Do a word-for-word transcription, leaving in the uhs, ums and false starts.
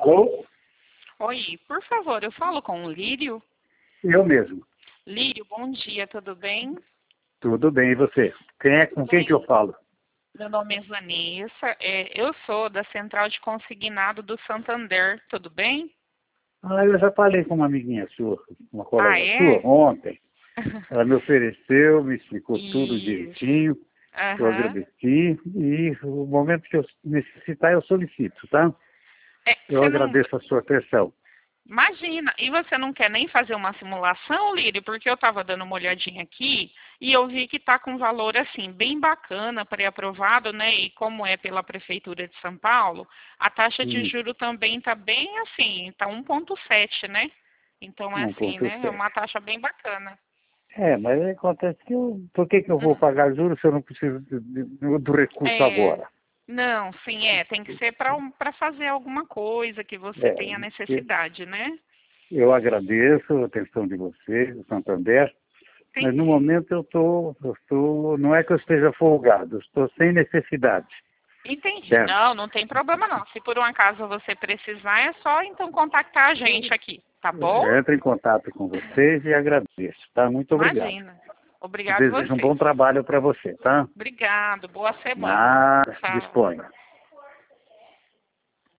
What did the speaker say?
Alô? Oi, por favor, eu falo com o Lírio. Eu mesmo. Lírio, bom dia, tudo bem? Tudo bem, e você? Quem é, com quem que eu falo? Meu nome é Vanessa, é, eu sou da Central de Consignado do Santander, tudo bem? Ah, eu já falei com uma amiguinha sua, uma Ah, colega sua, é? ontem. Ela me ofereceu, me explicou tudo Isso. direitinho. Eu Aham. agradeci e o momento que eu necessitar eu solicito, tá? É, Eu você não... agradeço a sua atenção. Imagina, e você não quer nem fazer uma simulação, Lírio? Porque eu estava dando uma olhadinha aqui e eu vi que está com valor assim bem bacana, pré-aprovado, né? E como é pela Prefeitura de São Paulo, a taxa de Hum, juro também está bem assim, está um vírgula sete, né? Então é assim, né? É um ponto sete. uma taxa bem bacana. É, mas acontece que eu, por que que eu vou Hum, pagar juros se eu não preciso de- de- do recurso é, agora? não, sim, é, tem que ser para para fazer alguma coisa que você É, tenha necessidade, né? eu agradeço a atenção de vocês, do Santander, mas no Entendi. momento eu tô, eu estou, não é que eu esteja folgado, eu estou sem necessidade, Entendi. certo? Não, não tem problema não. Se por um acaso você precisar, é só então contactar a gente aqui, tá bom? Eu entro em contato com vocês e agradeço, tá? Muito obrigado. Imagina. Obrigado Desejo um você. bom trabalho para você, tá? Obrigado. Boa semana. Nada, Tchau. disponha.